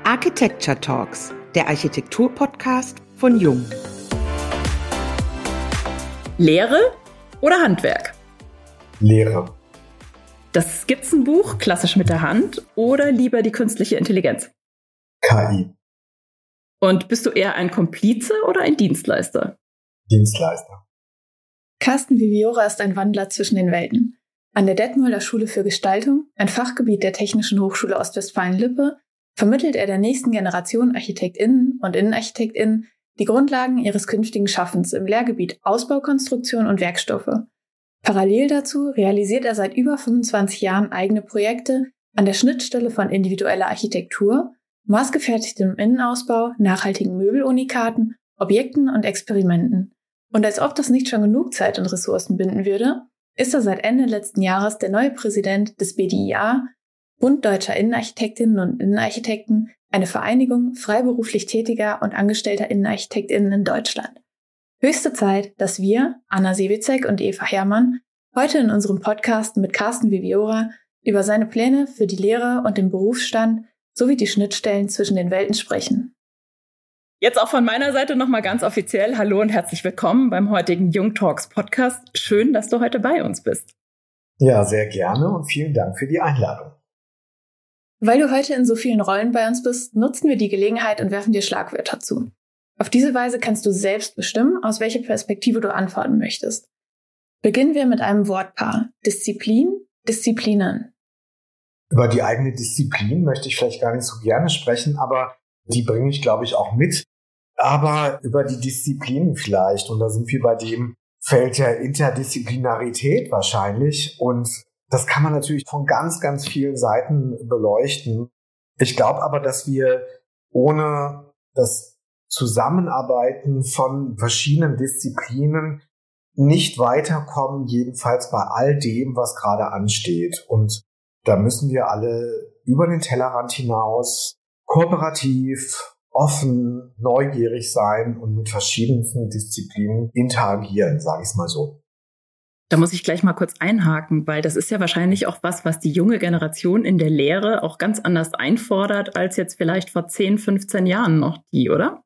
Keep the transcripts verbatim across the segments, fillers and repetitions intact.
Architecture Talks, der Architektur-Podcast von Jung. Lehre oder Handwerk? Lehre. Das Skizzenbuch, klassisch mit der Hand, oder lieber die künstliche Intelligenz? K I. Und bist du eher ein Komplize oder ein Dienstleister? Dienstleister. Carsten Viviora ist ein Wandler zwischen den Welten. An der Detmolder Schule für Gestaltung, ein Fachgebiet der Technischen Hochschule Ostwestfalen-Lippe, vermittelt er der nächsten Generation ArchitektInnen und InnenarchitektInnen die Grundlagen ihres künftigen Schaffens im Lehrgebiet Ausbaukonstruktion und Werkstoffe. Parallel dazu realisiert er seit über fünfundzwanzig Jahren eigene Projekte an der Schnittstelle von individueller Architektur, maßgefertigtem Innenausbau, nachhaltigen Möbelunikaten, Objekten und Experimenten. Und als ob das nicht schon genug Zeit und Ressourcen binden würde, ist er seit Ende letzten Jahres der neue Präsident des B D I A, Bund Deutscher Innenarchitektinnen und Innenarchitekten, eine Vereinigung freiberuflich tätiger und angestellter Innenarchitektinnen in Deutschland. Höchste Zeit, dass wir, Anna Sewitzek und Eva Herrmann, heute in unserem Podcast mit Carsten Viviora über seine Pläne für die Lehre und den Berufsstand sowie die Schnittstellen zwischen den Welten sprechen. Jetzt auch von meiner Seite nochmal ganz offiziell Hallo und herzlich willkommen beim heutigen Jung Talks Podcast. Schön, dass du heute bei uns bist. Ja, sehr gerne und vielen Dank für die Einladung. Weil du heute in so vielen Rollen bei uns bist, nutzen wir die Gelegenheit und werfen dir Schlagwörter zu. Auf diese Weise kannst du selbst bestimmen, aus welcher Perspektive du antworten möchtest. Beginnen wir mit einem Wortpaar. Disziplin, Disziplinen. Über die eigene Disziplin möchte ich vielleicht gar nicht so gerne sprechen, aber die bringe ich, glaube ich, auch mit. Aber über die Disziplinen vielleicht, und da sind wir bei dem Feld der Interdisziplinarität wahrscheinlich. Und das kann man natürlich von ganz, ganz vielen Seiten beleuchten. Ich glaube aber, dass wir ohne das Zusammenarbeiten von verschiedenen Disziplinen nicht weiterkommen, jedenfalls bei all dem, was gerade ansteht. Und da müssen wir alle über den Tellerrand hinaus kooperativ, offen, neugierig sein und mit verschiedensten Disziplinen interagieren, sage ich es mal so. Da muss ich gleich mal kurz einhaken, weil das ist ja wahrscheinlich auch was, was die junge Generation in der Lehre auch ganz anders einfordert, als jetzt vielleicht vor zehn, fünfzehn Jahren noch die, oder?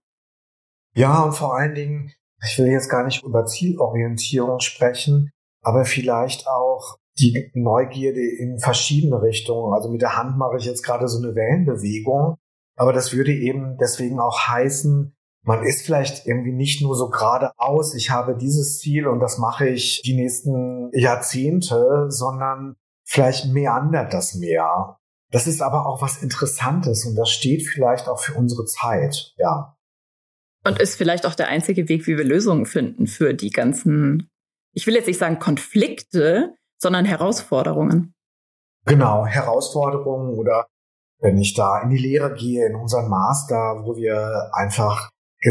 Ja, und vor allen Dingen, ich will jetzt gar nicht über Zielorientierung sprechen, aber vielleicht auch die Neugierde in verschiedene Richtungen. Also mit der Hand mache ich jetzt gerade so eine Wellenbewegung, aber das würde eben deswegen auch heißen, man ist vielleicht irgendwie nicht nur so geradeaus, ich habe dieses Ziel und das mache ich die nächsten Jahrzehnte, sondern vielleicht meandert das mehr. Das ist aber auch was Interessantes und das steht vielleicht auch für unsere Zeit, ja. Und ist vielleicht auch der einzige Weg, wie wir Lösungen finden für die ganzen, ich will jetzt nicht sagen Konflikte, sondern Herausforderungen. Genau, Herausforderungen oder wenn ich da in die Lehre gehe, in unseren Master, wo wir einfach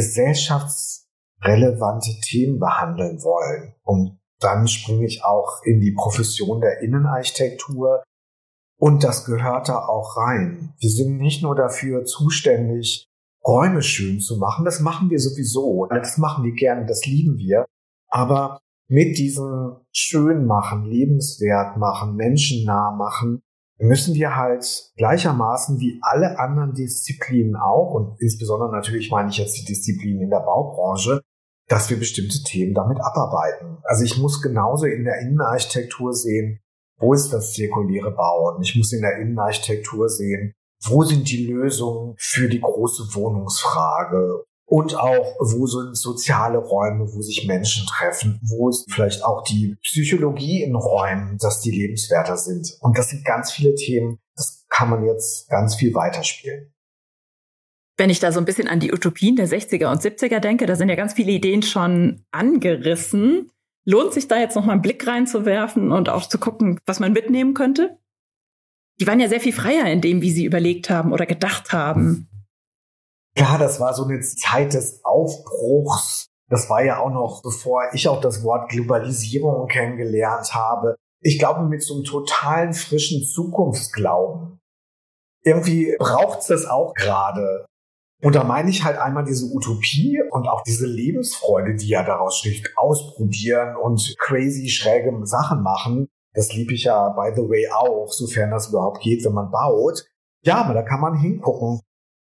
gesellschaftsrelevante Themen behandeln wollen. Und dann springe ich auch in die Profession der Innenarchitektur und das gehört da auch rein. Wir sind nicht nur dafür zuständig, Räume schön zu machen, das machen wir sowieso, das machen wir gerne, das lieben wir, aber mit diesem Schönmachen, lebenswert machen, menschennah machen, müssen wir halt gleichermaßen wie alle anderen Disziplinen auch, und insbesondere natürlich meine ich jetzt die Disziplinen in der Baubranche, dass wir bestimmte Themen damit abarbeiten. Also ich muss genauso in der Innenarchitektur sehen, wo ist das zirkuläre Bauen? Ich muss in der Innenarchitektur sehen, wo sind die Lösungen für die große Wohnungsfrage? Und auch, wo sind soziale Räume, wo sich Menschen treffen? Wo ist vielleicht auch die Psychologie in Räumen, dass die lebenswerter sind? Und das sind ganz viele Themen, das kann man jetzt ganz viel weiterspielen. Wenn ich da so ein bisschen an die Utopien der sechziger und siebziger denke, da sind ja ganz viele Ideen schon angerissen. Lohnt sich da jetzt noch mal einen Blick reinzuwerfen und auch zu gucken, was man mitnehmen könnte? Die waren ja sehr viel freier in dem, wie sie überlegt haben oder gedacht haben. Klar, das war so eine Zeit des Aufbruchs. Das war ja auch noch, bevor ich auch das Wort Globalisierung kennengelernt habe. Ich glaube, mit so einem totalen, frischen Zukunftsglauben. Irgendwie braucht's das auch gerade. Und da meine ich halt einmal diese Utopie und auch diese Lebensfreude, die ja daraus schlicht ausprobieren und crazy, schräge Sachen machen. Das liebe ich ja, by the way, auch, sofern das überhaupt geht, wenn man baut. Ja, aber da kann man hingucken.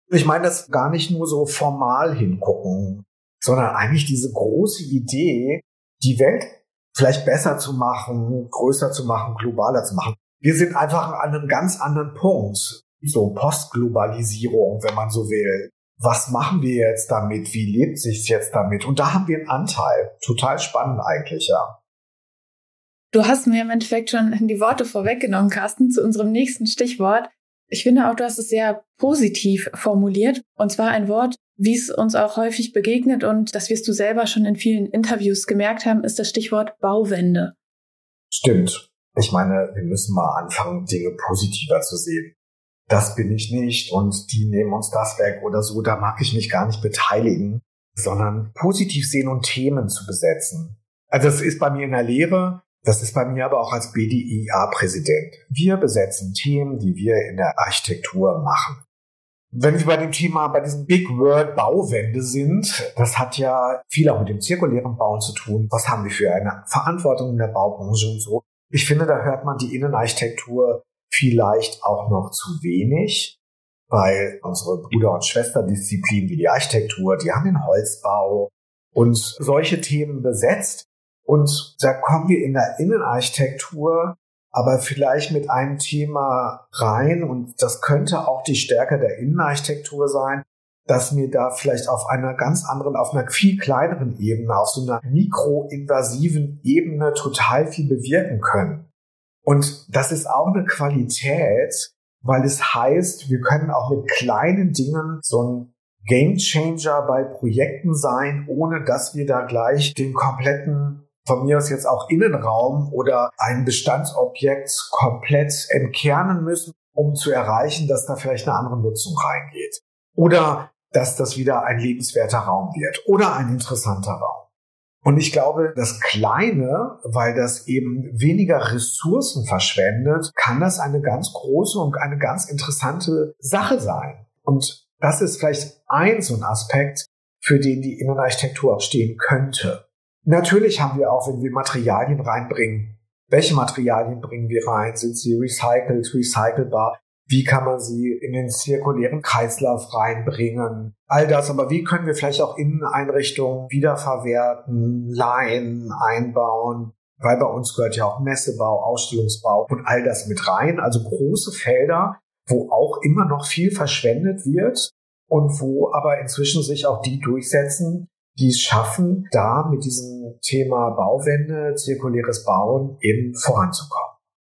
Ich meine das gar nicht nur so formal hingucken, sondern eigentlich diese große Idee, die Welt vielleicht besser zu machen, größer zu machen, globaler zu machen. Wir sind einfach an einem ganz anderen Punkt. So Postglobalisierung, wenn man so will. Was machen wir jetzt damit? Wie lebt sich's jetzt damit? Und da haben wir einen Anteil. Total spannend eigentlich, ja. Du hast mir im Endeffekt schon die Worte vorweggenommen, Carsten, zu unserem nächsten Stichwort. Ich finde auch, du hast es sehr positiv formuliert. Und zwar ein Wort, wie es uns auch häufig begegnet und das wirst du selber schon in vielen Interviews gemerkt haben, ist das Stichwort Bauwende. Stimmt. Ich meine, wir müssen mal anfangen, Dinge positiver zu sehen. Das bin ich nicht und die nehmen uns das weg oder so. Da mag ich mich gar nicht beteiligen, sondern positiv sehen und Themen zu besetzen. Also das ist bei mir in der Lehre, das ist bei mir aber auch als B D I A-Präsident. Wir besetzen Themen, die wir in der Architektur machen. Wenn wir bei dem Thema, bei diesem Big Word Bauwende sind, das hat ja viel auch mit dem zirkulären Bauen zu tun. Was haben wir für eine Verantwortung in der Baubranche und so? Ich finde, da hört man die Innenarchitektur vielleicht auch noch zu wenig, weil unsere Bruder- und Schwesterdisziplinen wie die Architektur, die haben den Holzbau und solche Themen besetzt. Und da kommen wir in der Innenarchitektur aber vielleicht mit einem Thema rein, und das könnte auch die Stärke der Innenarchitektur sein, dass wir da vielleicht auf einer ganz anderen, auf einer viel kleineren Ebene, auf so einer mikroinvasiven Ebene total viel bewirken können. Und das ist auch eine Qualität, weil es heißt, wir können auch mit kleinen Dingen so ein Gamechanger bei Projekten sein, ohne dass wir da gleich den kompletten, von mir aus jetzt auch Innenraum oder ein Bestandsobjekt komplett entkernen müssen, um zu erreichen, dass da vielleicht eine andere Nutzung reingeht. Oder dass das wieder ein lebenswerter Raum wird oder ein interessanter Raum. Und ich glaube, das Kleine, weil das eben weniger Ressourcen verschwendet, kann das eine ganz große und eine ganz interessante Sache sein. Und das ist vielleicht ein so ein Aspekt, für den die Innenarchitektur auch stehen könnte. Natürlich haben wir auch, wenn wir Materialien reinbringen, welche Materialien bringen wir rein? Sind sie recycelt, recycelbar? Wie kann man sie in den zirkulären Kreislauf reinbringen? All das, aber wie können wir vielleicht auch Inneneinrichtungen wiederverwerten, leihen, einbauen? Weil bei uns gehört ja auch Messebau, Ausstellungsbau und all das mit rein. Also große Felder, wo auch immer noch viel verschwendet wird und wo aber inzwischen sich auch die durchsetzen, die es schaffen, da mit diesem Thema Bauwende, zirkuläres Bauen eben voranzukommen.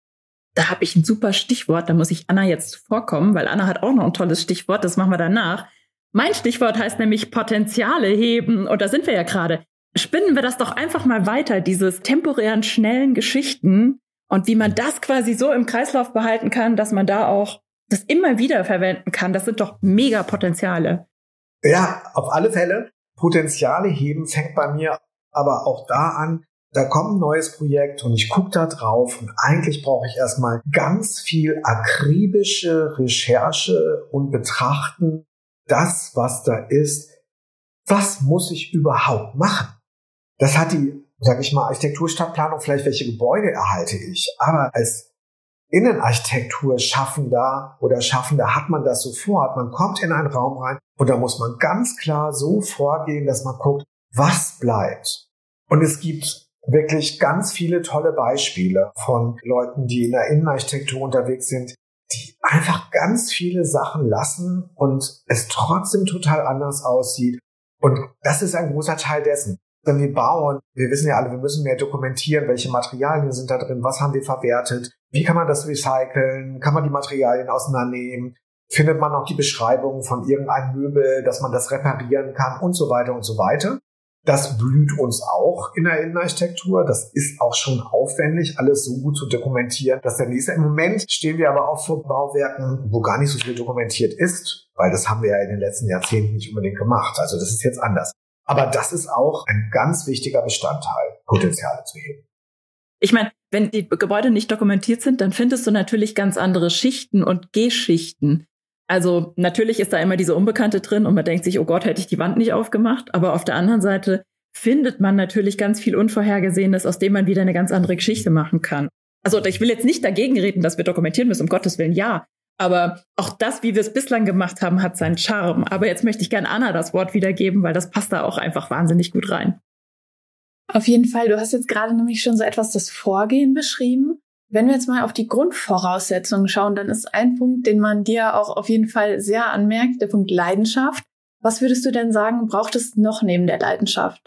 Da habe ich ein super Stichwort, da muss ich Anna jetzt zuvorkommen, weil Anna hat auch noch ein tolles Stichwort, das machen wir danach. Mein Stichwort heißt nämlich Potenziale heben und da sind wir ja gerade. Spinnen wir das doch einfach mal weiter, dieses temporären, schnellen Geschichten und wie man das quasi so im Kreislauf behalten kann, dass man da auch das immer wieder verwenden kann. Das sind doch mega Potenziale. Ja, auf alle Fälle. Potenziale heben fängt bei mir aber auch da an, da kommt ein neues Projekt und ich gucke da drauf und eigentlich brauche ich erstmal ganz viel akribische Recherche und betrachten, das, was da ist, was muss ich überhaupt machen? Das hat die, sag ich mal, Architekturstadtplanung, vielleicht welche Gebäude erhalte ich, aber als Innenarchitektur Schaffender oder Schaffender hat man das sofort. Man kommt in einen Raum rein und da muss man ganz klar so vorgehen, dass man guckt, was bleibt. Und es gibt wirklich ganz viele tolle Beispiele von Leuten, die in der Innenarchitektur unterwegs sind, die einfach ganz viele Sachen lassen und es trotzdem total anders aussieht. Und das ist ein großer Teil dessen. Wenn wir bauen, wir wissen ja alle, wir müssen mehr dokumentieren, welche Materialien sind da drin, was haben wir verwertet, wie kann man das recyceln, kann man die Materialien auseinandernehmen, findet man noch die Beschreibung von irgendeinem Möbel, dass man das reparieren kann und so weiter und so weiter. Das blüht uns auch in der Innenarchitektur. Das ist auch schon aufwendig, alles so gut zu dokumentieren, dass der nächste. Im Moment stehen wir aber auch vor Bauwerken, wo gar nicht so viel dokumentiert ist, weil das haben wir ja in den letzten Jahrzehnten nicht unbedingt gemacht. Also das ist jetzt anders. Aber das ist auch ein ganz wichtiger Bestandteil, Potenziale zu heben. Ich meine, wenn die Gebäude nicht dokumentiert sind, dann findest du natürlich ganz andere Schichten und G-Schichten. Also natürlich ist da immer diese Unbekannte drin und man denkt sich, oh Gott, hätte ich die Wand nicht aufgemacht. Aber auf der anderen Seite findet man natürlich ganz viel Unvorhergesehenes, aus dem man wieder eine ganz andere Geschichte machen kann. Also ich will jetzt nicht dagegen reden, dass wir dokumentieren müssen, um Gottes Willen, ja. Aber auch das, wie wir es bislang gemacht haben, hat seinen Charme. Aber jetzt möchte ich gerne Anna das Wort wiedergeben, weil das passt da auch einfach wahnsinnig gut rein. Auf jeden Fall. Du hast jetzt gerade nämlich schon so etwas das Vorgehen beschrieben. Wenn wir jetzt mal auf die Grundvoraussetzungen schauen, dann ist ein Punkt, den man dir auch auf jeden Fall sehr anmerkt, der Punkt Leidenschaft. Was würdest du denn sagen, braucht es noch neben der Leidenschaft?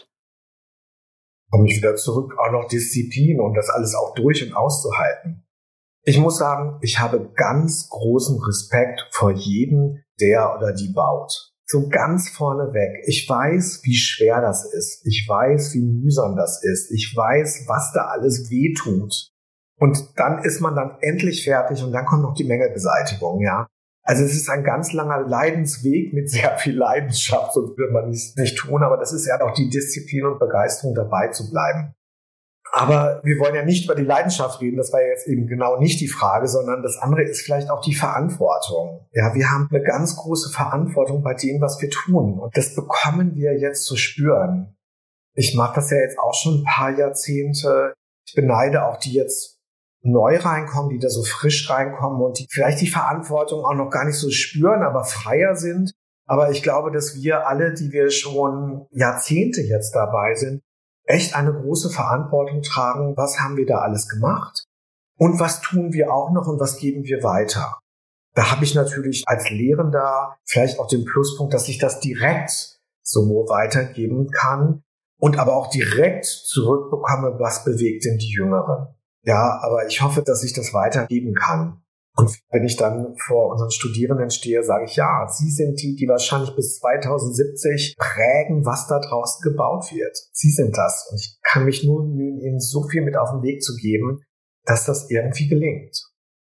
Komme ich wieder zurück, auch noch Disziplin, um das alles auch durch- und auszuhalten. Ich muss sagen, ich habe ganz großen Respekt vor jedem, der oder die baut. So ganz vorneweg. Ich weiß, wie schwer das ist. Ich weiß, wie mühsam das ist. Ich weiß, was da alles wehtut. Und dann ist man dann endlich fertig und dann kommt noch die Mängelbeseitigung, ja. Also es ist ein ganz langer Leidensweg mit sehr viel Leidenschaft, so will man nicht, nicht tun, aber das ist ja auch die Disziplin und Begeisterung, dabei zu bleiben. Aber wir wollen ja nicht über die Leidenschaft reden, das war ja jetzt eben genau nicht die Frage, sondern das andere ist vielleicht auch die Verantwortung. Ja, wir haben eine ganz große Verantwortung bei dem, was wir tun und das bekommen wir jetzt zu spüren. Ich mache das ja jetzt auch schon ein paar Jahrzehnte. Ich beneide auch die jetzt neu reinkommen, die da so frisch reinkommen und die vielleicht die Verantwortung auch noch gar nicht so spüren, aber freier sind. Aber ich glaube, dass wir alle, die wir schon Jahrzehnte jetzt dabei sind, echt eine große Verantwortung tragen. Was haben wir da alles gemacht? Und was tun wir auch noch und was geben wir weiter? Da habe ich natürlich als Lehrender vielleicht auch den Pluspunkt, dass ich das direkt so weitergeben kann und aber auch direkt zurückbekomme, was bewegt denn die Jüngeren. Ja, aber ich hoffe, dass ich das weitergeben kann. Und wenn ich dann vor unseren Studierenden stehe, sage ich, ja, Sie sind die, die wahrscheinlich bis zwanzig siebzig prägen, was da draußen gebaut wird. Sie sind das. Und ich kann mich nur bemühen, Ihnen so viel mit auf den Weg zu geben, dass das irgendwie gelingt.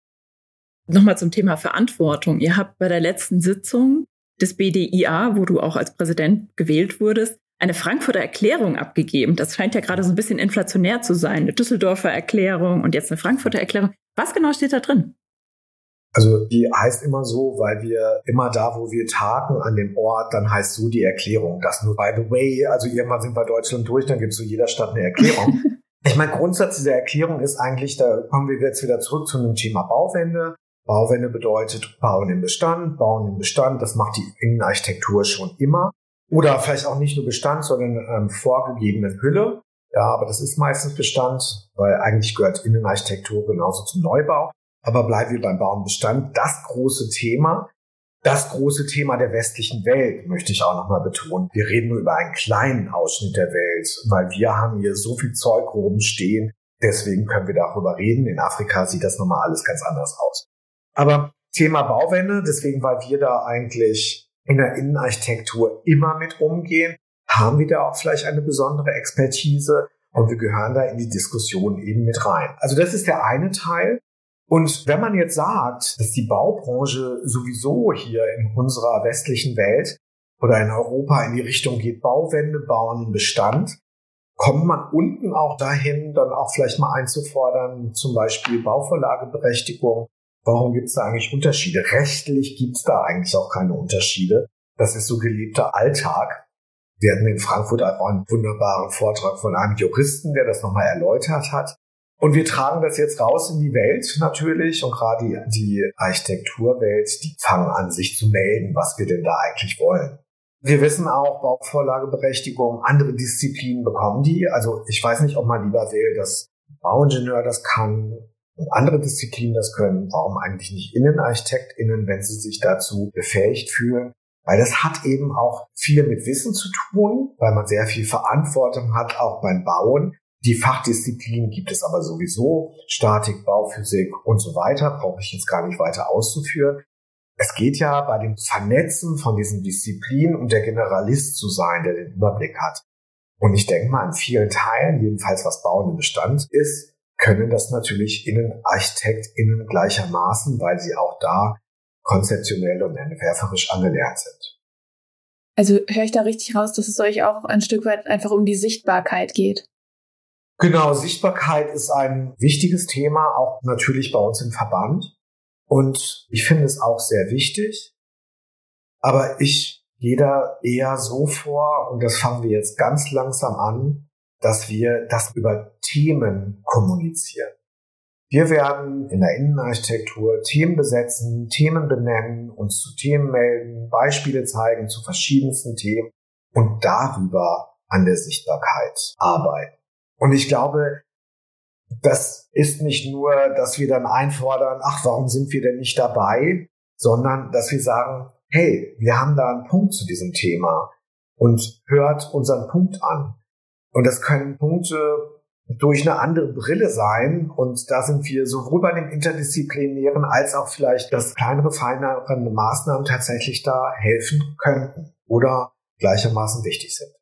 Nochmal zum Thema Verantwortung. Ihr habt bei der letzten Sitzung des B D I A, wo du auch als Präsident gewählt wurdest, eine Frankfurter Erklärung abgegeben. Das scheint ja gerade so ein bisschen inflationär zu sein. Eine Düsseldorfer Erklärung und jetzt eine Frankfurter Erklärung. Was genau steht da drin? Also die heißt immer so, weil wir immer da, wo wir tagen an dem Ort, dann heißt so die Erklärung. Das nur by the way, also irgendwann sind wir Deutschland durch, dann gibt es zu jeder Stadt eine Erklärung. Ich meine, Grundsatz dieser Erklärung ist eigentlich, da kommen wir jetzt wieder zurück zu dem Thema Bauwende. Bauwende bedeutet Bauen im Bestand, Bauen im Bestand, das macht die Innenarchitektur schon immer. Oder vielleicht auch nicht nur Bestand, sondern ähm, vorgegebene Hülle. Ja, aber das ist meistens Bestand, weil eigentlich gehört Innenarchitektur genauso zum Neubau. Aber bleiben wir beim Bau und Bestand. Das große Thema, das große Thema der westlichen Welt, möchte ich auch nochmal betonen. Wir reden nur über einen kleinen Ausschnitt der Welt, weil wir haben hier so viel Zeug rumstehen. Deswegen können wir darüber reden. In Afrika sieht das nochmal alles ganz anders aus. Aber Thema Bauwende, deswegen, weil wir da eigentlich in der Innenarchitektur immer mit umgehen, haben wir da auch vielleicht eine besondere Expertise und wir gehören da in die Diskussion eben mit rein. Also das ist der eine Teil. Und wenn man jetzt sagt, dass die Baubranche sowieso hier in unserer westlichen Welt oder in Europa in die Richtung geht, Bauwende, Bauen im Bestand, kommt man unten auch dahin, dann auch vielleicht mal einzufordern, zum Beispiel Bauvorlageberechtigung. Warum gibt es da eigentlich Unterschiede? Rechtlich gibt es da eigentlich auch keine Unterschiede. Das ist so gelebter Alltag. Wir hatten in Frankfurt auch einen wunderbaren Vortrag von einem Juristen, der das nochmal erläutert hat. Und wir tragen das jetzt raus in die Welt natürlich. Und gerade die, die Architekturwelt, die fangen an, sich zu melden, was wir denn da eigentlich wollen. Wir wissen auch, Bauvorlageberechtigung, andere Disziplinen bekommen die. Also ich weiß nicht, ob man lieber will, dass ein Bauingenieur das kann und andere Disziplinen das können. Warum eigentlich nicht InnenarchitektInnen, wenn sie sich dazu befähigt fühlen? Weil das hat eben auch viel mit Wissen zu tun, weil man sehr viel Verantwortung hat, auch beim Bauen. Die Fachdisziplinen gibt es aber sowieso, Statik, Bauphysik und so weiter, brauche ich jetzt gar nicht weiter auszuführen. Es geht ja bei dem Vernetzen von diesen Disziplinen um der Generalist zu sein, der den Überblick hat. Und ich denke mal, in vielen Teilen, jedenfalls was Bauen im Bestand ist, können das natürlich InnenarchitektInnen gleichermaßen, weil sie auch da konzeptionell und entwerferisch angelernt sind. Also höre ich da richtig raus, dass es euch auch ein Stück weit einfach um die Sichtbarkeit geht? Genau, Sichtbarkeit ist ein wichtiges Thema, auch natürlich bei uns im Verband. Und ich finde es auch sehr wichtig. Aber ich gehe da eher so vor, und das fangen wir jetzt ganz langsam an, dass wir das über Themen kommunizieren. Wir werden in der Innenarchitektur Themen besetzen, Themen benennen, uns zu Themen melden, Beispiele zeigen zu verschiedensten Themen und darüber an der Sichtbarkeit arbeiten. Und ich glaube, das ist nicht nur, dass wir dann einfordern, ach, warum sind wir denn nicht dabei, sondern dass wir sagen, hey, wir haben da einen Punkt zu diesem Thema und hört unseren Punkt an. Und das können Punkte durch eine andere Brille sein und da sind wir sowohl bei dem Interdisziplinären als auch vielleicht, dass kleinere, feinere Maßnahmen tatsächlich da helfen könnten oder gleichermaßen wichtig sind.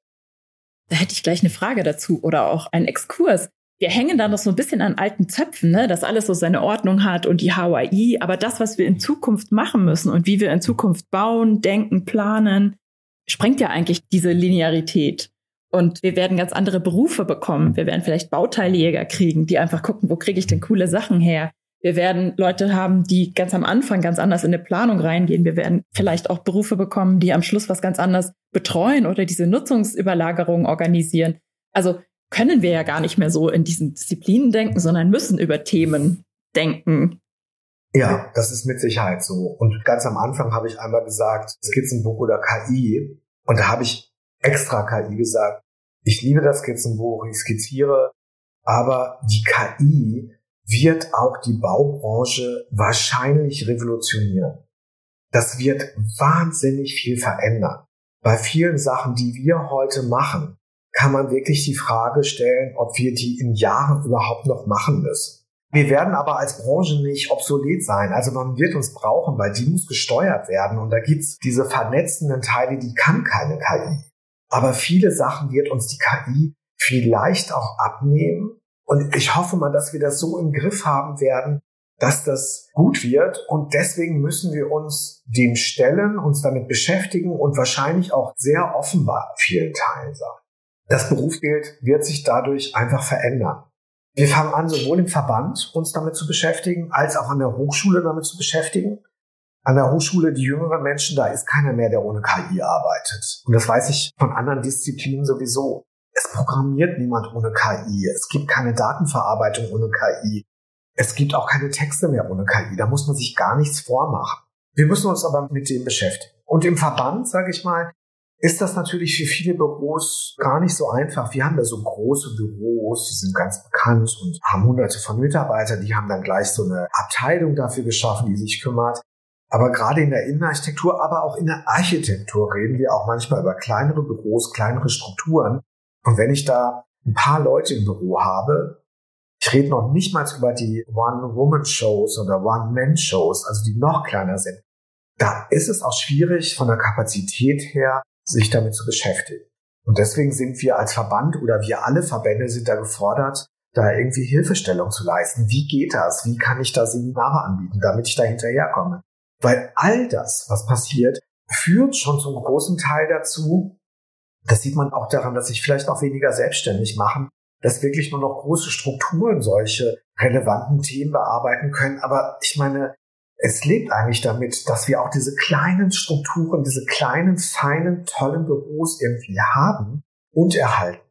Da hätte ich gleich eine Frage dazu oder auch einen Exkurs. Wir hängen da noch so ein bisschen an alten Zöpfen, ne? Dass alles so seine Ordnung hat und die H U A I, aber das, was wir in Zukunft machen müssen und wie wir in Zukunft bauen, denken, planen, sprengt ja eigentlich diese Linearität. Und wir werden ganz andere Berufe bekommen. Wir werden vielleicht Bauteiljäger kriegen, die einfach gucken, wo kriege ich denn coole Sachen her? Wir werden Leute haben, die ganz am Anfang ganz anders in eine Planung reingehen. Wir werden vielleicht auch Berufe bekommen, die am Schluss was ganz anders betreuen oder diese Nutzungsüberlagerung organisieren. Also können wir ja gar nicht mehr so in diesen Disziplinen denken, sondern müssen über Themen denken. Ja, das ist mit Sicherheit so. Und ganz am Anfang habe ich einmal gesagt, Skizzenbuch oder K I. Und da habe ich extra K I gesagt. Ich liebe das Skizzenbuch, ich skizziere, aber die K I wird auch die Baubranche wahrscheinlich revolutionieren. Das wird wahnsinnig viel verändern. Bei vielen Sachen, die wir heute machen, kann man wirklich die Frage stellen, ob wir die in Jahren überhaupt noch machen müssen. Wir werden aber als Branche nicht obsolet sein. Also man wird uns brauchen, weil die muss gesteuert werden. Und da gibt's diese vernetzenden Teile, die kann keine K I. Aber viele Sachen wird uns die K I vielleicht auch abnehmen. Und ich hoffe mal, dass wir das so im Griff haben werden, dass das gut wird. Und deswegen müssen wir uns dem stellen, uns damit beschäftigen und wahrscheinlich auch sehr offen bei vielen Teilen sein. Das Berufsbild wird sich dadurch einfach verändern. Wir fangen an, sowohl im Verband uns damit zu beschäftigen, als auch an der Hochschule damit zu beschäftigen. An der Hochschule, die jüngeren Menschen, da ist keiner mehr, der ohne K I arbeitet. Und das weiß ich von anderen Disziplinen sowieso. Es programmiert niemand ohne K I. Es gibt keine Datenverarbeitung ohne K I. Es gibt auch keine Texte mehr ohne K I. Da muss man sich gar nichts vormachen. Wir müssen uns aber mit dem beschäftigen. Und im Verband, sage ich mal, ist das natürlich für viele Büros gar nicht so einfach. Wir haben da so große Büros, die sind ganz bekannt und haben hunderte von Mitarbeitern. Die haben dann gleich so eine Abteilung dafür geschaffen, die sich kümmert. Aber gerade in der Innenarchitektur, aber auch in der Architektur reden wir auch manchmal über kleinere Büros, kleinere Strukturen. Und wenn ich da ein paar Leute im Büro habe, ich rede noch nicht mal über die One-Woman-Shows oder One-Man-Shows, also die noch kleiner sind, da ist es auch schwierig von der Kapazität her, sich damit zu beschäftigen. Und deswegen sind wir als Verband oder wir alle Verbände sind da gefordert, da irgendwie Hilfestellung zu leisten. Wie geht das? Wie kann ich da Seminare anbieten, damit ich da hinterherkomme? Weil all das, was passiert, führt schon zum großen Teil dazu, das sieht man auch daran, dass sich vielleicht auch weniger selbstständig machen, dass wirklich nur noch große Strukturen solche relevanten Themen bearbeiten können. Aber ich meine, es lebt eigentlich damit, dass wir auch diese kleinen Strukturen, diese kleinen, feinen, tollen Büros irgendwie haben und erhalten.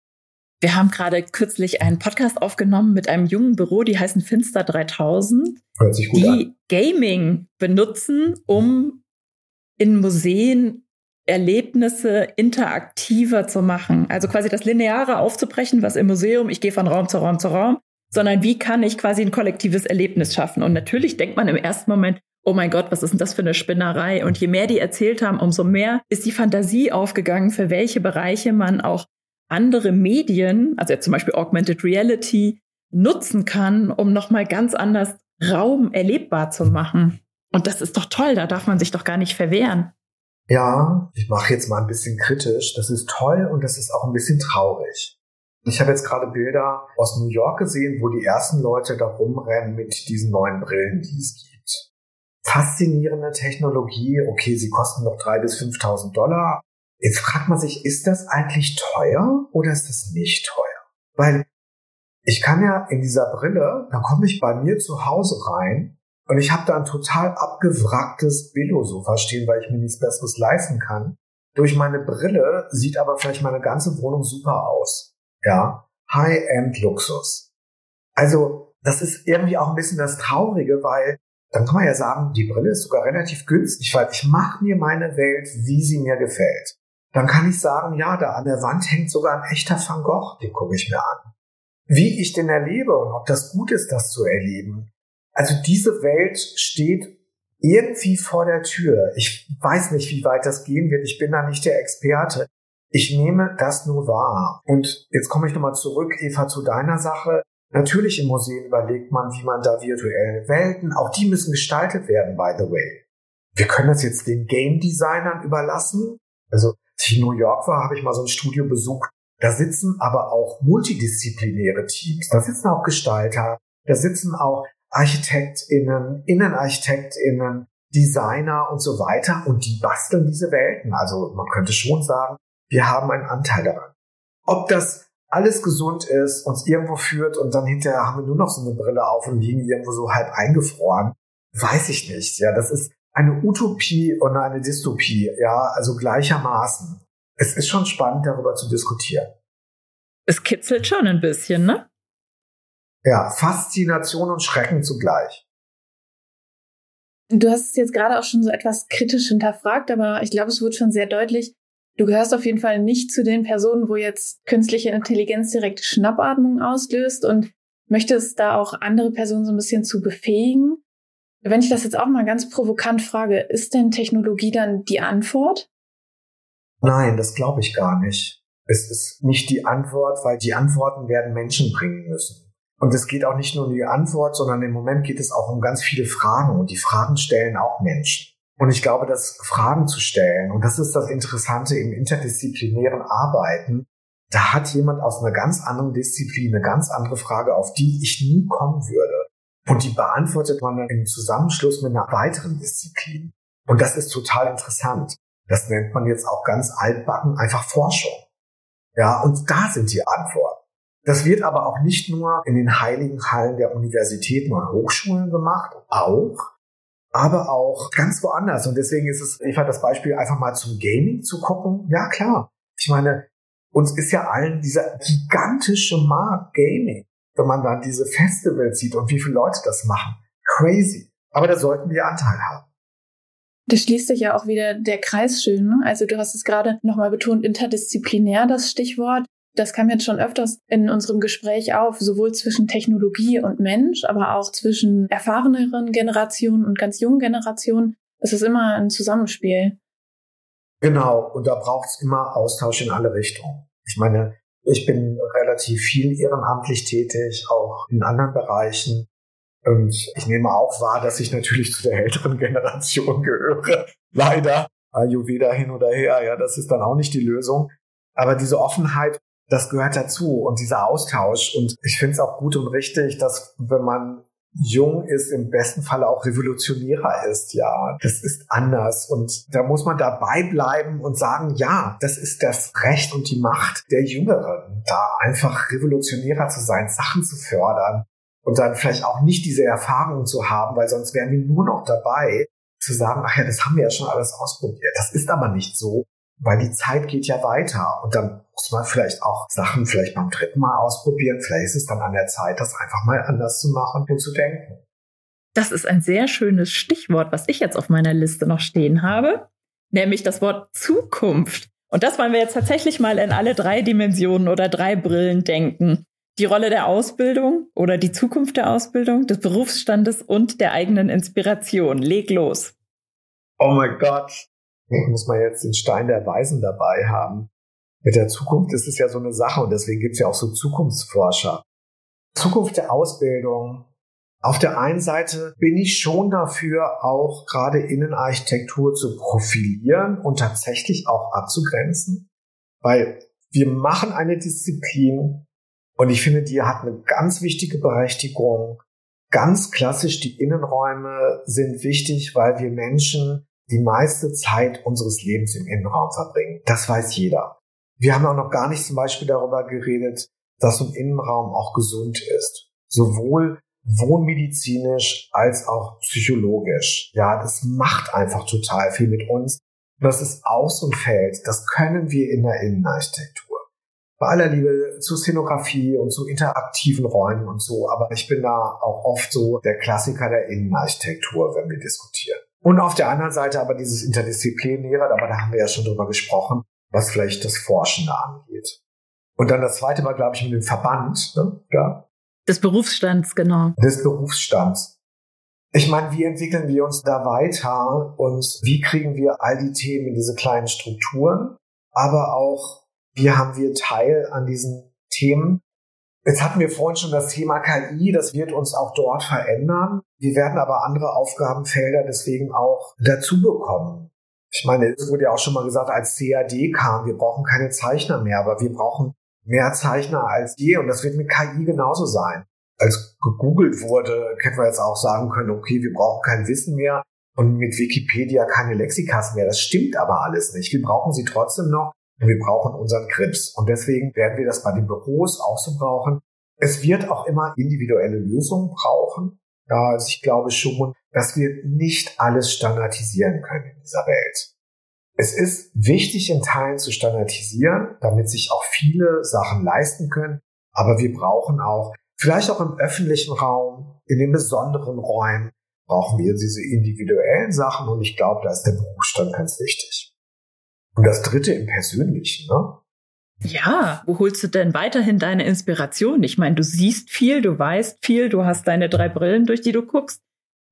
Wir haben gerade kürzlich einen Podcast aufgenommen mit einem jungen Büro, die heißen Finster dreitausend, Hört sich gut die an. Gaming benutzen, um in Museen Erlebnisse interaktiver zu machen. Also quasi das Lineare aufzubrechen, was im Museum, ich gehe von Raum zu Raum zu Raum, sondern wie kann ich quasi ein kollektives Erlebnis schaffen? Und natürlich denkt man im ersten Moment, oh mein Gott, was ist denn das für eine Spinnerei? Und je mehr die erzählt haben, umso mehr ist die Fantasie aufgegangen, für welche Bereiche man auch andere Medien, also zum Beispiel Augmented Reality, nutzen kann, um nochmal ganz anders Raum erlebbar zu machen. Und das ist doch toll, da darf man sich doch gar nicht verwehren. Ja, ich mache jetzt mal ein bisschen kritisch. Das ist toll und das ist auch ein bisschen traurig. Ich habe jetzt gerade Bilder aus New York gesehen, wo die ersten Leute da rumrennen mit diesen neuen Brillen, die es gibt. Faszinierende Technologie. Okay, sie kosten noch dreitausend bis fünftausend Dollar. Jetzt fragt man sich, ist das eigentlich teuer oder ist das nicht teuer? Weil ich kann ja in dieser Brille, dann komme ich bei mir zu Hause rein und ich habe da ein total abgewracktes Billo-Sofa stehen, weil ich mir nichts Besseres leisten kann. Durch meine Brille sieht aber vielleicht meine ganze Wohnung super aus. Ja, High-End-Luxus. Also das ist irgendwie auch ein bisschen das Traurige, weil dann kann man ja sagen, die Brille ist sogar relativ günstig, weil ich mache mir meine Welt, wie sie mir gefällt. Dann kann ich sagen, ja, da an der Wand hängt sogar ein echter Van Gogh, den gucke ich mir an. Wie ich den erlebe und ob das gut ist, das zu erleben. Also diese Welt steht irgendwie vor der Tür. Ich weiß nicht, wie weit das gehen wird. Ich bin da nicht der Experte. Ich nehme das nur wahr. Und jetzt komme ich nochmal zurück, Eva, zu deiner Sache. Natürlich im Museum überlegt man, wie man da virtuelle Welten, auch die müssen gestaltet werden, by the way. Wir können das jetzt den Game Designern überlassen. Also, als ich in New York war, habe ich mal so ein Studio besucht. Da sitzen aber auch multidisziplinäre Teams. Da sitzen auch Gestalter, da sitzen auch ArchitektInnen, InnenarchitektInnen, Designer und so weiter. Und die basteln diese Welten. Also man könnte schon sagen, wir haben einen Anteil daran. Ob das alles gesund ist, uns irgendwo führt und dann hinterher haben wir nur noch so eine Brille auf und liegen irgendwo so halb eingefroren, weiß ich nicht. Ja, das ist eine Utopie und eine Dystopie, ja, also gleichermaßen. Es ist schon spannend, darüber zu diskutieren. Es kitzelt schon ein bisschen, ne? Ja, Faszination und Schrecken zugleich. Du hast es jetzt gerade auch schon so etwas kritisch hinterfragt, aber ich glaube, es wird schon sehr deutlich, du gehörst auf jeden Fall nicht zu den Personen, wo jetzt künstliche Intelligenz direkt Schnappatmung auslöst und möchtest da auch andere Personen so ein bisschen zu befähigen. Wenn ich das jetzt auch mal ganz provokant frage, ist denn Technologie dann die Antwort? Nein, das glaube ich gar nicht. Es ist nicht die Antwort, weil die Antworten werden Menschen bringen müssen. Und es geht auch nicht nur um die Antwort, sondern im Moment geht es auch um ganz viele Fragen. Und die Fragen stellen auch Menschen. Und ich glaube, dass Fragen zu stellen, und das ist das Interessante im interdisziplinären Arbeiten, da hat jemand aus einer ganz anderen Disziplin eine ganz andere Frage, auf die ich nie kommen würde. Und die beantwortet man dann im Zusammenschluss mit einer weiteren Disziplin. Und das ist total interessant. Das nennt man jetzt auch ganz altbacken einfach Forschung. Ja, und da sind die Antworten. Das wird aber auch nicht nur in den heiligen Hallen der Universitäten und Hochschulen gemacht, auch, aber auch ganz woanders. Und deswegen ist es, ich fand das Beispiel einfach mal zum Gaming zu gucken. Ja, klar. Ich meine, uns ist ja allen dieser gigantische Markt Gaming, wenn man dann diese Festivals sieht und wie viele Leute das machen. Crazy. Aber da sollten wir Anteil haben. Da schließt sich ja auch wieder der Kreis schön, ne? Also du hast es gerade nochmal betont, interdisziplinär das Stichwort. Das kam jetzt schon öfters in unserem Gespräch auf, sowohl zwischen Technologie und Mensch, aber auch zwischen erfahreneren Generationen und ganz jungen Generationen. Es ist immer ein Zusammenspiel. Genau, und da braucht es immer Austausch in alle Richtungen. Ich meine, ich bin relativ viel ehrenamtlich tätig, auch in anderen Bereichen. Und ich nehme auch wahr, dass ich natürlich zu der älteren Generation gehöre. Leider. Ayurveda hin oder her, ja, das ist dann auch nicht die Lösung. Aber diese Offenheit, das gehört dazu und dieser Austausch. Und ich finde es auch gut und richtig, dass wenn man jung ist, im besten Fall auch Revolutionärer ist. Ja, das ist anders. Und da muss man dabei bleiben und sagen, ja, das ist das Recht und die Macht der Jüngeren, da einfach revolutionärer zu sein, Sachen zu fördern. Und dann vielleicht auch nicht diese Erfahrungen zu haben, weil sonst wären wir nur noch dabei, zu sagen, ach ja, das haben wir ja schon alles ausprobiert. Das ist aber nicht so, weil die Zeit geht ja weiter. Und dann muss man vielleicht auch Sachen vielleicht beim dritten Mal ausprobieren. Vielleicht ist es dann an der Zeit, das einfach mal anders zu machen und zu denken. Das ist ein sehr schönes Stichwort, was ich jetzt auf meiner Liste noch stehen habe, nämlich das Wort Zukunft. Und das wollen wir jetzt tatsächlich mal in alle drei Dimensionen oder drei Brillen denken. Die Rolle der Ausbildung oder die Zukunft der Ausbildung, des Berufsstandes und der eigenen Inspiration. Leg los. Oh mein Gott. Ich muss mal jetzt den Stein der Weisen dabei haben. Mit der Zukunft ist es ja so eine Sache und deswegen gibt es ja auch so Zukunftsforscher. Zukunft der Ausbildung. Auf der einen Seite bin ich schon dafür, auch gerade Innenarchitektur zu profilieren und tatsächlich auch abzugrenzen, weil wir machen eine Disziplin, und ich finde, die hat eine ganz wichtige Berechtigung. Ganz klassisch, die Innenräume sind wichtig, weil wir Menschen die meiste Zeit unseres Lebens im Innenraum verbringen. Das weiß jeder. Wir haben auch noch gar nicht zum Beispiel darüber geredet, dass so ein Innenraum auch gesund ist. Sowohl wohnmedizinisch als auch psychologisch. Ja, das macht einfach total viel mit uns. Und das ist auch so ein Feld, das können wir in der Innenarchitektur. bei aller Liebe zu Szenografie und zu interaktiven Räumen und so, aber ich bin da auch oft so der Klassiker der Innenarchitektur, wenn wir diskutieren. Und auf der anderen Seite aber dieses Interdisziplinäre, aber da haben wir ja schon drüber gesprochen, was vielleicht das Forschende angeht. Und dann das zweite war, glaube ich, mit dem Verband, ne? Ja. Des Berufsstands, genau. Des Berufsstands. Ich meine, wie entwickeln wir uns da weiter und wie kriegen wir all die Themen in diese kleinen Strukturen, aber auch, wie haben wir Teil an diesen Themen? Jetzt hatten wir vorhin schon das Thema K I, das wird uns auch dort verändern. Wir werden aber andere Aufgabenfelder deswegen auch dazu bekommen. Ich meine, es wurde ja auch schon mal gesagt, als C A D kam, wir brauchen keine Zeichner mehr, aber wir brauchen mehr Zeichner als je und das wird mit K I genauso sein. Als gegoogelt wurde, hätten wir jetzt auch sagen können, okay, wir brauchen kein Wissen mehr und mit Wikipedia keine Lexikas mehr. Das stimmt aber alles nicht. Wir brauchen sie trotzdem noch. Und wir brauchen unseren Grips. Und deswegen werden wir das bei den Büros auch so brauchen. Es wird auch immer individuelle Lösungen brauchen. Ja, also ich glaube schon, dass wir nicht alles standardisieren können in dieser Welt. Es ist wichtig, in Teilen zu standardisieren, damit sich auch viele Sachen leisten können. Aber wir brauchen auch, vielleicht auch im öffentlichen Raum, in den besonderen Räumen, brauchen wir diese individuellen Sachen. Und ich glaube, da ist der Berufsstand ganz wichtig. Und das dritte im Persönlichen, ne? Ja, wo holst du denn weiterhin deine Inspiration? Ich meine, du siehst viel, du weißt viel, du hast deine drei Brillen, durch die du guckst.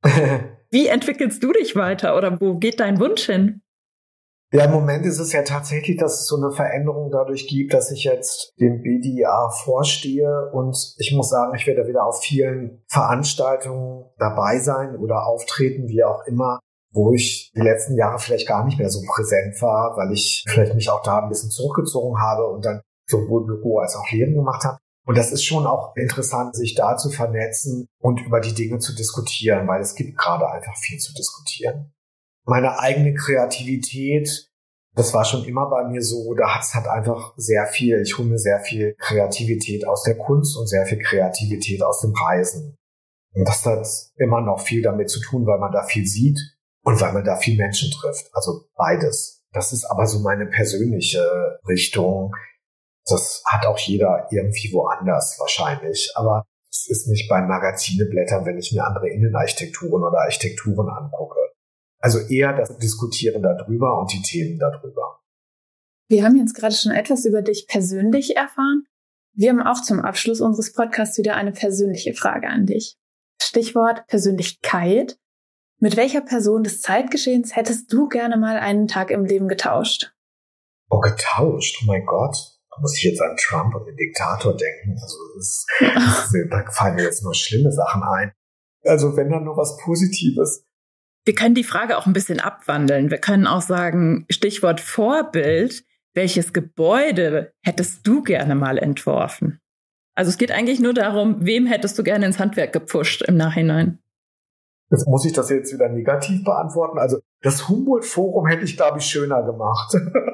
Wie entwickelst du dich weiter oder wo geht dein Wunsch hin? Ja, im Moment ist es ja tatsächlich, dass es so eine Veränderung dadurch gibt, dass ich jetzt dem B D I A vorstehe und ich muss sagen, ich werde wieder auf vielen Veranstaltungen dabei sein oder auftreten, wie auch immer, wo ich die letzten Jahre vielleicht gar nicht mehr so präsent war, weil ich vielleicht mich auch da ein bisschen zurückgezogen habe und dann sowohl Büro als auch Lehren gemacht habe. Und das ist schon auch interessant, sich da zu vernetzen und über die Dinge zu diskutieren, weil es gibt gerade einfach viel zu diskutieren. Meine eigene Kreativität, das war schon immer bei mir so, da hat es halt einfach sehr viel, ich hole mir sehr viel Kreativität aus der Kunst und sehr viel Kreativität aus dem Reisen. Und das hat immer noch viel damit zu tun, weil man da viel sieht. Und weil man da viel Menschen trifft. Also beides. Das ist aber so meine persönliche Richtung. Das hat auch jeder irgendwie woanders wahrscheinlich. Aber es ist nicht beim Magazineblättern, wenn ich mir andere Innenarchitekturen oder Architekturen angucke. Also eher das Diskutieren darüber und die Themen darüber. Wir haben jetzt gerade schon etwas über dich persönlich erfahren. Wir haben auch zum Abschluss unseres Podcasts wieder eine persönliche Frage an dich. Stichwort Persönlichkeit. Mit welcher Person des Zeitgeschehens hättest du gerne mal einen Tag im Leben getauscht? Oh, getauscht? Oh mein Gott. Da muss ich jetzt an Trump und den Diktator denken. Also das, das, da fallen mir jetzt nur schlimme Sachen ein. Also wenn dann nur was Positives. Wir können die Frage auch ein bisschen abwandeln. Wir können auch sagen, Stichwort Vorbild, welches Gebäude hättest du gerne mal entworfen? Also es geht eigentlich nur darum, wem hättest du gerne ins Handwerk gepusht im Nachhinein? Jetzt muss ich das jetzt wieder negativ beantworten. Also das Humboldt-Forum hätte ich, glaube ich, schöner gemacht.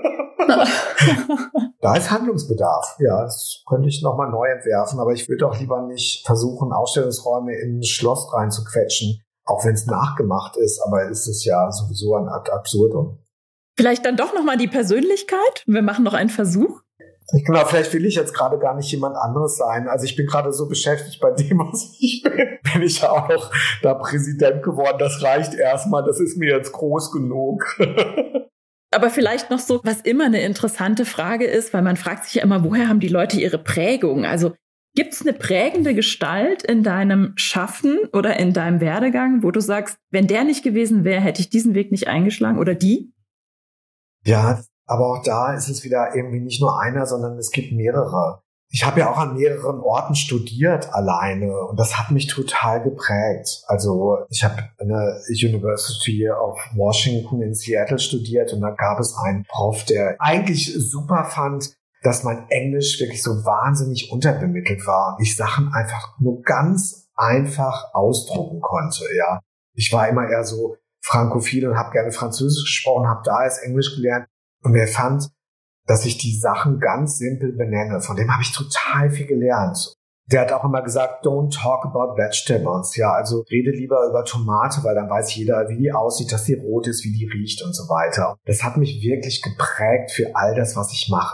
Da ist Handlungsbedarf. Ja, das könnte ich nochmal neu entwerfen. Aber ich würde auch lieber nicht versuchen, Ausstellungsräume in ein Schloss reinzuquetschen. Auch wenn es nachgemacht ist. Aber es ist ja sowieso ein Ad absurdum. Vielleicht dann doch nochmal die Persönlichkeit. Wir machen noch einen Versuch. Ich glaube, vielleicht will ich jetzt gerade gar nicht jemand anderes sein. Also ich bin gerade so beschäftigt bei dem, was ich bin. Bin ich ja auch noch da Präsident geworden. Das reicht erstmal. Das ist mir jetzt groß genug. Aber vielleicht noch so, was immer eine interessante Frage ist, weil man fragt sich ja immer, woher haben die Leute ihre Prägung? Also gibt es eine prägende Gestalt in deinem Schaffen oder in deinem Werdegang, wo du sagst, wenn der nicht gewesen wäre, hätte ich diesen Weg nicht eingeschlagen oder die? Ja, aber auch da ist es wieder irgendwie nicht nur einer, sondern es gibt mehrere. Ich habe ja auch an mehreren Orten studiert alleine und das hat mich total geprägt. Also ich habe an der University of Washington in Seattle studiert und da gab es einen Prof, der eigentlich super fand, dass mein Englisch wirklich so wahnsinnig unterbemittelt war und ich Sachen einfach nur ganz einfach ausdrucken konnte. Ja, ich war immer eher so frankophil und habe gerne Französisch gesprochen, habe da erst Englisch gelernt. Und er fand, dass ich die Sachen ganz simpel benenne. Von dem habe ich total viel gelernt. Der hat auch immer gesagt, don't talk about vegetables. Ja, also rede lieber über Tomate, weil dann weiß jeder, wie die aussieht, dass die rot ist, wie die riecht und so weiter. Das hat mich wirklich geprägt für all das, was ich mache.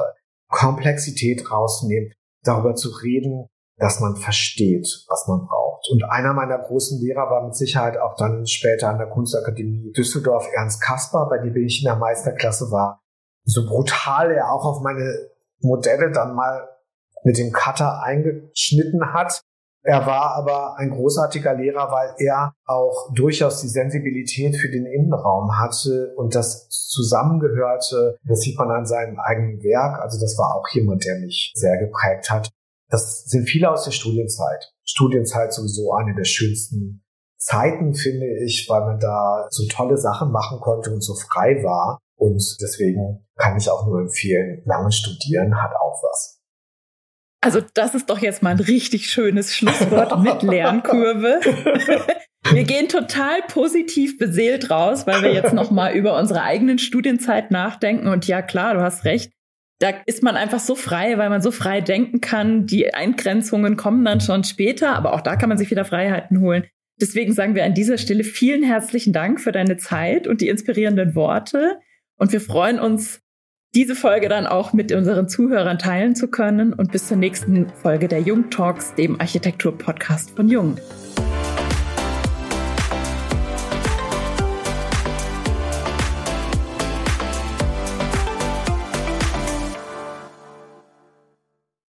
Komplexität rausnehmen, darüber zu reden, dass man versteht, was man braucht. Und einer meiner großen Lehrer war mit Sicherheit auch dann später an der Kunstakademie Düsseldorf, Ernst Kasper, bei dem ich in der Meisterklasse war. So brutal er auch auf meine Modelle dann mal mit dem Cutter eingeschnitten hat. Er war aber ein großartiger Lehrer, weil er auch durchaus die Sensibilität für den Innenraum hatte und das zusammengehörte. Das sieht man an seinem eigenen Werk. Also das war auch jemand, der mich sehr geprägt hat. Das sind viele aus der Studienzeit. Studienzeit sowieso eine der schönsten Zeiten, finde ich, weil man da so tolle Sachen machen konnte und so frei war. Und deswegen kann ich auch nur empfehlen, lange studieren hat auch was. Also das ist doch jetzt mal ein richtig schönes Schlusswort mit Lernkurve. Wir gehen total positiv beseelt raus, weil wir jetzt noch mal über unsere eigenen Studienzeit nachdenken. Und ja, klar, du hast recht. Da ist man einfach so frei, weil man so frei denken kann. Die Eingrenzungen kommen dann schon später, aber auch da kann man sich wieder Freiheiten holen. Deswegen sagen wir an dieser Stelle vielen herzlichen Dank für deine Zeit und die inspirierenden Worte. Und wir freuen uns, diese Folge dann auch mit unseren Zuhörern teilen zu können. Und bis zur nächsten Folge der Jung Talks, dem Architektur-Podcast von Jung.